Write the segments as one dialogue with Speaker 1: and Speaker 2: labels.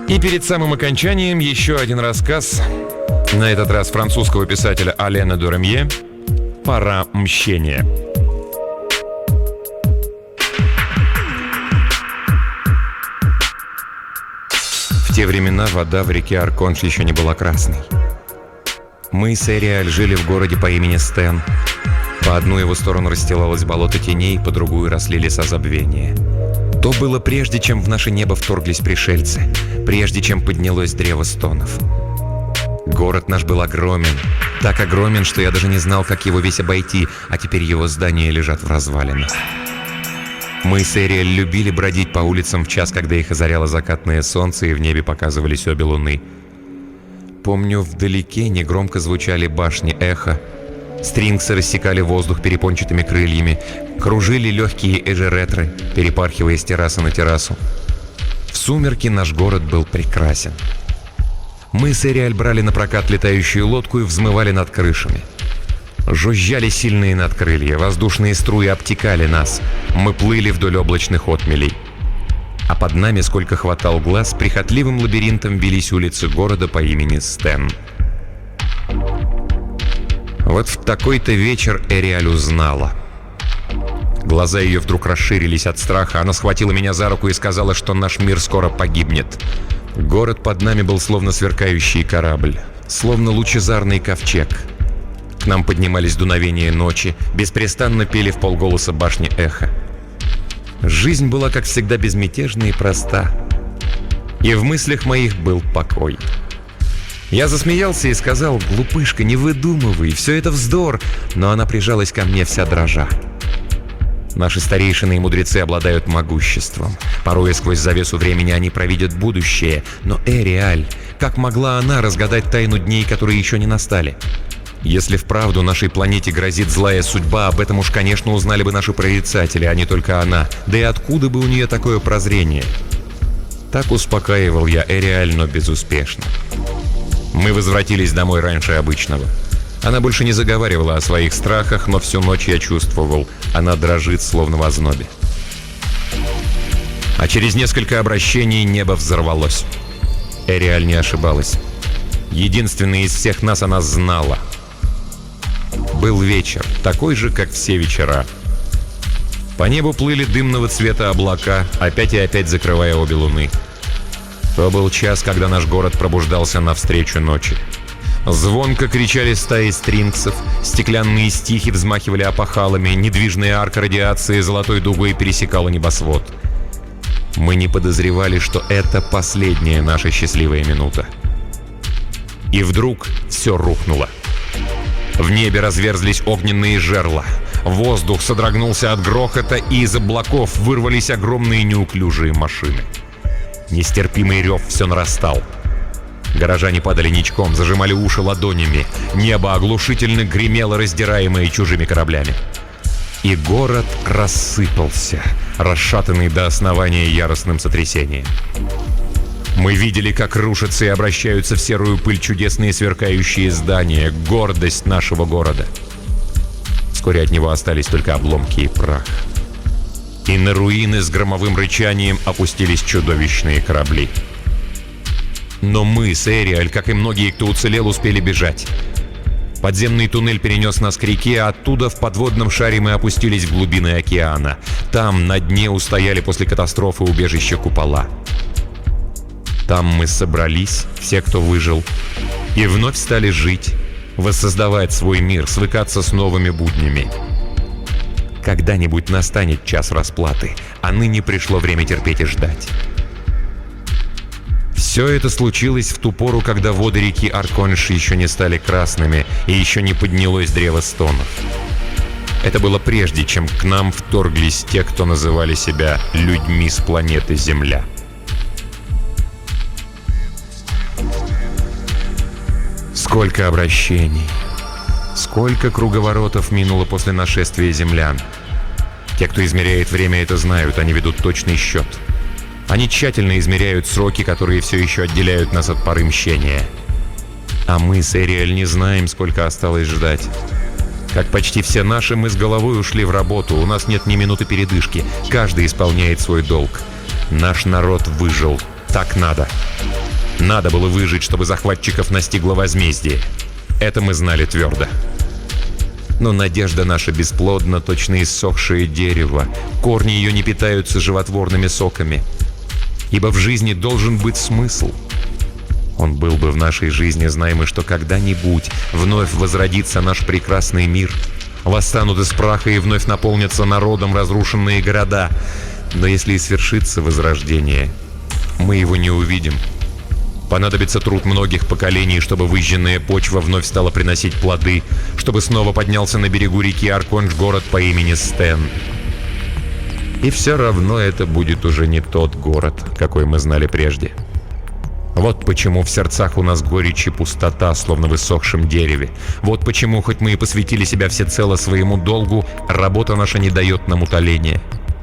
Speaker 1: И перед самым окончанием еще один рассказ, на этот раз французского писателя Алена Дуремье «Пора мщения». В те времена вода в реке Арконш еще не была красной. Мы с Эриаль жили в городе по имени Стен. По одну его сторону расстилалось болото теней, по другую росли леса забвения. То было прежде, чем в наше небо вторглись пришельцы, прежде чем поднялось древо стонов. Город наш был огромен, так огромен, что я даже не знал, как его весь обойти, а теперь его здания лежат в развалинах. Мы с Эриэль любили бродить по улицам в час, когда их озаряло закатное солнце, и в небе показывались обе луны. Помню, вдалеке негромко звучали башни эхо, стрингсы рассекали воздух перепончатыми крыльями, кружили легкие эжеретры, перепархивая с террасы на террасу. В сумерки наш город был прекрасен. Мы с Эриаль брали на прокат летающую лодку и взмывали над крышами. Жужжали сильные надкрылья, воздушные струи обтекали нас. Мы плыли вдоль облачных отмелей. А под нами, сколько хватал глаз, прихотливым лабиринтом велись улицы города по имени Стен. Вот в такой-то вечер Эриаль узнала. Глаза ее вдруг расширились от страха. Она схватила меня за руку и сказала, что наш мир скоро погибнет. Город под нами был словно сверкающий корабль, словно лучезарный ковчег. К нам поднимались дуновения ночи, беспрестанно пели вполголоса башни эхо. Жизнь была, как всегда, безмятежна и проста. И в мыслях моих был покой. Я засмеялся и сказал: «Глупышка, не выдумывай, все это вздор», но она прижалась ко мне вся дрожа. Наши старейшины и мудрецы обладают могуществом. Порой сквозь завесу времени они провидят будущее. Но Эриаль, как могла она разгадать тайну дней, которые еще не настали? Если вправду нашей планете грозит злая судьба, об этом уж, конечно, узнали бы наши прорицатели, а не только она. Да и откуда бы у нее такое прозрение? Так успокаивал я Эриаль, но безуспешно. Мы возвратились домой раньше обычного. Она больше не заговаривала о своих страхах, но всю ночь я чувствовал, она дрожит, словно в ознобе. А через несколько обращений небо взорвалось. Эриаль не ошибалась. Единственная из всех нас она знала. Был вечер, такой же, как все вечера. По небу плыли дымного цвета облака, опять и опять закрывая обе луны. То был час, когда наш город пробуждался навстречу ночи. Звонко кричали стаи стрингсов, стеклянные стихи взмахивали опахалами, недвижная арка радиации золотой дугой пересекала небосвод. Мы не подозревали, что это последняя наша счастливая минута. И вдруг все рухнуло. В небе разверзлись огненные жерла. Воздух содрогнулся от грохота, и из облаков вырвались огромные неуклюжие машины. Нестерпимый рев все нарастал. Горожане падали ничком, зажимали уши ладонями. Небо оглушительно гремело, раздираемое чужими кораблями. И город рассыпался, расшатанный до основания яростным сотрясением. Мы видели, как рушатся и обращаются в серую пыль чудесные сверкающие здания, гордость нашего города. Вскоре от него остались только обломки и прах. И на руины с громовым рычанием опустились чудовищные корабли. Но мы с Эриаль, как и многие, кто уцелел, успели бежать. Подземный туннель перенес нас к реке, а оттуда в подводном шаре мы опустились в глубины океана. Там на дне устояли после катастрофы убежища купола. Там мы собрались, все, кто выжил, и вновь стали жить, воссоздавать свой мир, свыкаться с новыми буднями. Когда-нибудь настанет час расплаты, а ныне пришло время терпеть и ждать. Все это случилось в ту пору, когда воды реки Арконш еще не стали красными и еще не поднялось древо стонов. Это было прежде, чем к нам вторглись те, кто называли себя людьми с планеты Земля. Сколько обращений, сколько круговоротов минуло после нашествия землян. Те, кто измеряет время, это знают, они ведут точный счет. Они тщательно измеряют сроки, которые все еще отделяют нас от поры мщения. А мы с Эриэль не знаем, сколько осталось ждать. Как почти все наши, мы с головой ушли в работу, у нас нет ни минуты передышки, каждый исполняет свой долг. Наш народ выжил, Так надо. Надо было выжить, чтобы захватчиков настигло возмездие. Это мы знали твердо. Но надежда наша бесплодна, точно иссохшее дерево. Корни ее не питаются животворными соками. Ибо в жизни должен быть смысл. Он был бы в нашей жизни, знаем мы, что когда-нибудь вновь возродится наш прекрасный мир. Восстанут из праха и вновь наполнятся народом разрушенные города. Но если и свершится возрождение, мы его не увидим. Понадобится труд многих поколений, чтобы выжженная почва вновь стала приносить плоды, чтобы снова поднялся на берегу реки Арконш город по имени Стен. И все равно это будет уже не тот город, какой мы знали прежде. Вот почему в сердцах у нас горечь и пустота, словно в иссохшем дереве. Вот почему, хоть мы и посвятили себя всецело своему долгу, работа наша не дает нам утоления.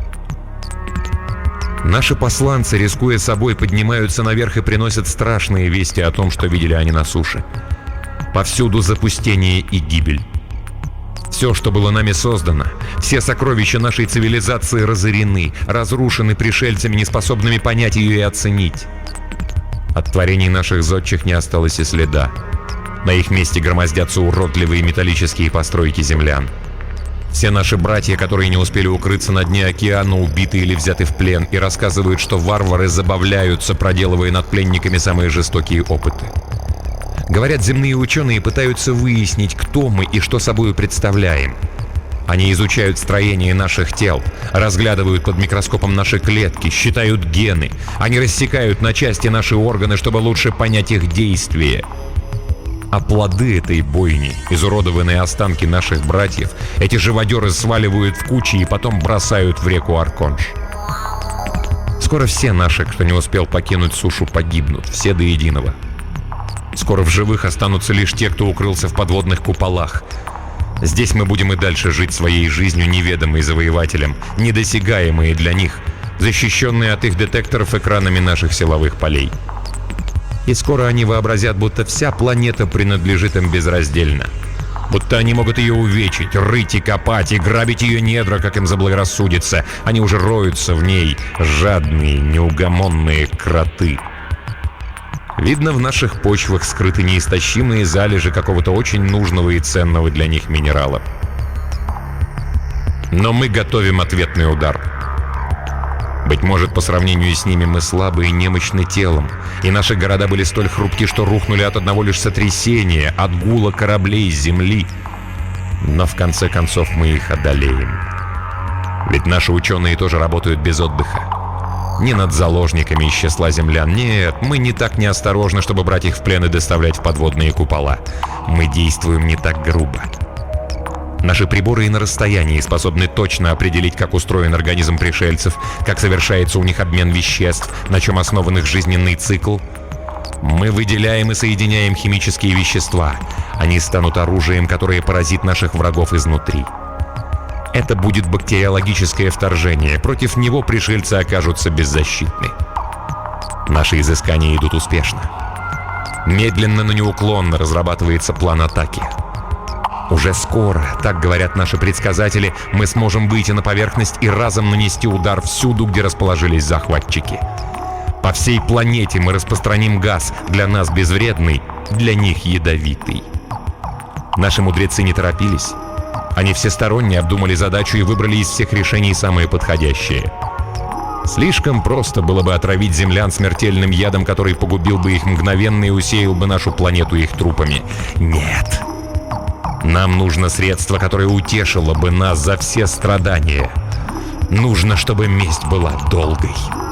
Speaker 1: Наши посланцы, рискуя собой, поднимаются наверх и приносят страшные вести о том, что видели они на суше. Повсюду запустение и гибель. Все, что было нами создано, все сокровища нашей цивилизации разорены, разрушены пришельцами, неспособными понять ее и оценить. От творений наших зодчих не осталось и следа. На их месте громоздятся уродливые металлические постройки землян. Все наши братья, которые не успели укрыться на дне океана, убиты или взяты в плен, и рассказывают, что варвары забавляются, проделывая над пленниками самые жестокие опыты. Говорят, земные ученые пытаются выяснить, кто мы и что собой представляем. Они изучают строение наших тел, разглядывают под микроскопом наши клетки, считают гены. Они рассекают на части наши органы, чтобы лучше понять их действия. А плоды этой бойни, изуродованные останки наших братьев, эти живодеры сваливают в кучи и потом бросают в реку Арконш. Скоро все наши, кто не успел покинуть сушу, погибнут, все до единого. Скоро в живых останутся лишь те, кто укрылся в подводных куполах. Здесь мы будем и дальше жить своей жизнью, неведомой завоевателям, недосягаемые для них, защищенные от их детекторов экранами наших силовых полей. И скоро они вообразят, будто вся планета принадлежит им безраздельно. Будто они могут ее увечить, рыть и копать, и грабить ее недра, как им заблагорассудится. Они уже роются в ней, жадные, неугомонные кроты. Видно, в наших почвах скрыты неистощимые залежи какого-то очень нужного и ценного для них минерала. Но мы готовим ответный удар. Быть может, по сравнению с ними мы слабы и немощны телом, и наши города были столь хрупки, что рухнули от одного лишь сотрясения, от гула кораблей с земли. Но в конце концов мы их одолеем. Ведь наши ученые тоже работают без отдыха. Не над заложниками из числа землян. Нет, мы не так неосторожны, чтобы брать их в плен и доставлять в подводные купола. Мы действуем не так грубо. Наши приборы и на расстоянии способны точно определить, как устроен организм пришельцев, как совершается у них обмен веществ, на чем основан их жизненный цикл. Мы выделяем и соединяем химические вещества. Они станут оружием, которое поразит наших врагов изнутри. Это будет бактериологическое вторжение. Против него пришельцы окажутся беззащитны. Наши изыскания идут успешно. Медленно, но неуклонно разрабатывается план атаки. Уже скоро, так говорят наши предсказатели, мы сможем выйти на поверхность и разом нанести удар всюду, где расположились захватчики. По всей планете мы распространим газ, для нас безвредный, для них ядовитый. Наши мудрецы не торопились. Они всесторонне обдумали задачу и выбрали из всех решений самые подходящие. Слишком просто было бы отравить землян смертельным ядом, который погубил бы их мгновенно и усеял бы нашу планету их трупами. Нет. Нам нужно средство, которое утешило бы нас за все страдания. Нужно, чтобы месть была долгой.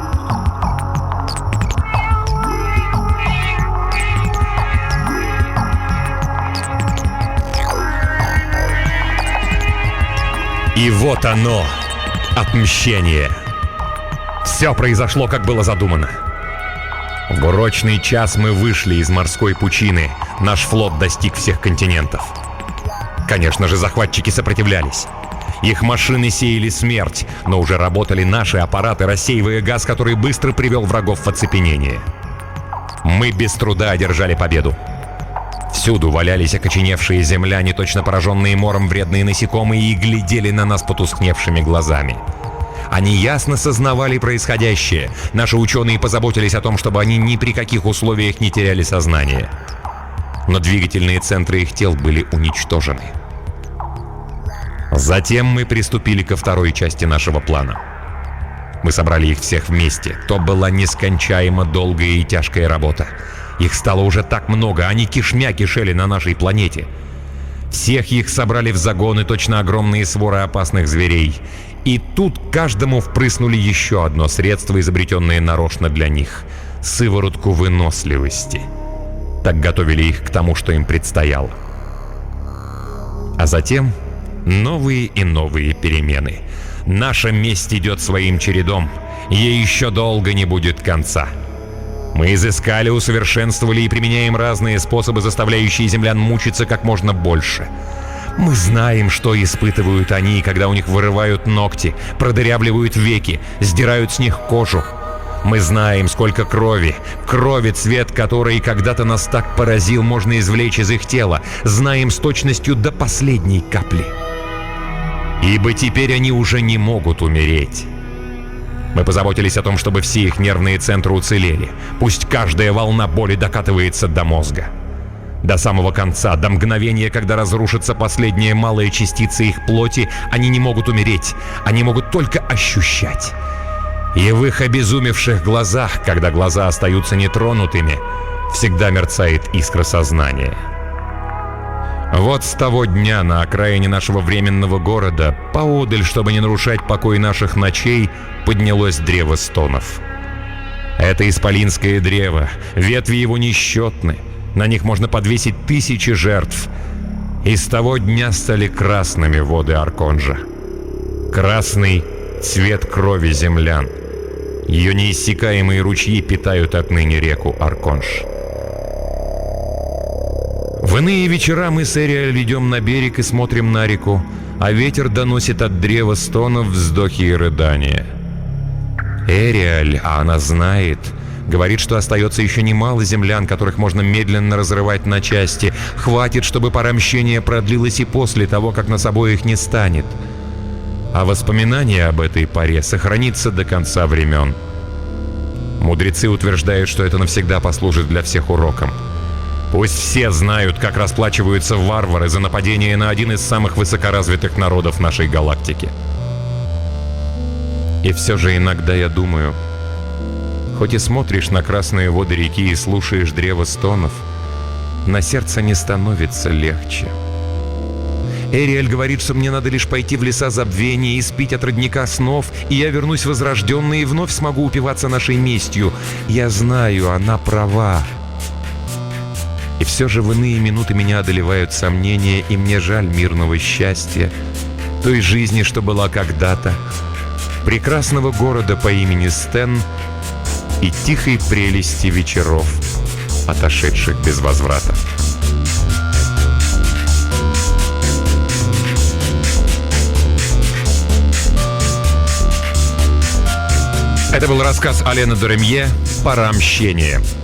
Speaker 1: И вот оно, отмщение. Все произошло, как было задумано. В урочный час мы вышли из морской пучины. Наш флот достиг всех континентов. Конечно же, захватчики сопротивлялись. Их машины сеяли смерть, но уже работали наши аппараты, рассеивая газ, который быстро привел врагов в оцепенение. Мы без труда одержали победу. Всюду валялись окоченевшие земляне, точно пораженные мором вредные насекомые, и глядели на нас потускневшими глазами. Они ясно сознавали происходящее. Наши ученые позаботились о том, чтобы они ни при каких условиях не теряли сознание. Но двигательные центры их тел были уничтожены. Затем мы приступили ко второй части нашего плана. Мы собрали их всех вместе. То была нескончаемо долгая и тяжкая работа. Их стало уже так много, они кишмя кишели на нашей планете. Всех их собрали в загоны, точно огромные своры опасных зверей. И тут каждому впрыснули еще одно средство, изобретенное нарочно для них — сыворотку выносливости. Так готовили их к тому, что им предстояло. А затем новые и новые перемены. Наша месть идет своим чередом. Ей еще долго не будет конца. Мы изыскали, усовершенствовали и применяем разные способы, заставляющие землян мучиться как можно больше. Мы знаем, что испытывают они, когда у них вырывают ногти, продырявливают веки, сдирают с них кожу. Мы знаем, сколько крови, цвет которой когда-то нас так поразил, можно извлечь из их тела. Знаем с точностью до последней капли. Ибо теперь они уже не могут умереть. Мы позаботились о том, чтобы все их нервные центры уцелели. Пусть каждая волна боли докатывается до мозга. До самого конца, до мгновения, когда разрушится последняя малая частица их плоти, они не могут умереть, они могут только ощущать. И в их обезумевших глазах, когда глаза остаются нетронутыми, всегда мерцает искра сознания. Вот с того дня на окраине нашего временного города, поодаль, чтобы не нарушать покой наших ночей, поднялось древо стонов. Это исполинское древо, ветви его несчетны, на них можно подвесить тысячи жертв. И с того дня стали красными воды Арконжа. Красный цвет крови землян. Ее неиссякаемые ручьи питают отныне реку Арконж. В иные вечера мы с Эриэль идем на берег и смотрим на реку, а ветер доносит от древа стонов вздохи и рыдания. Эриэль, а она знает, говорит, что остается еще немало землян, которых можно медленно разрывать на части. Хватит, чтобы пора мщения продлилась и после того, как нас обоих не станет. А воспоминание об этой поре сохранится до конца времен. Мудрецы утверждают, что это навсегда послужит для всех уроком. Пусть все знают, как расплачиваются варвары за нападение на один из самых высокоразвитых народов нашей галактики. И все же иногда я думаю, хоть и смотришь на красные воды реки и слушаешь древо стонов, на сердце не становится легче. Эриэль говорит, что мне надо лишь пойти в леса забвения и спить от родника снов, и я вернусь возрожденный и вновь смогу упиваться нашей местью. Я знаю, она права. И все же в иные минуты меня одолевают сомнения, и мне жаль мирного счастья, той жизни, что была когда-то, прекрасного города по имени Стен и тихой прелести вечеров, отошедших без возврата. Это был рассказ Алена Доремье «Пора мщения».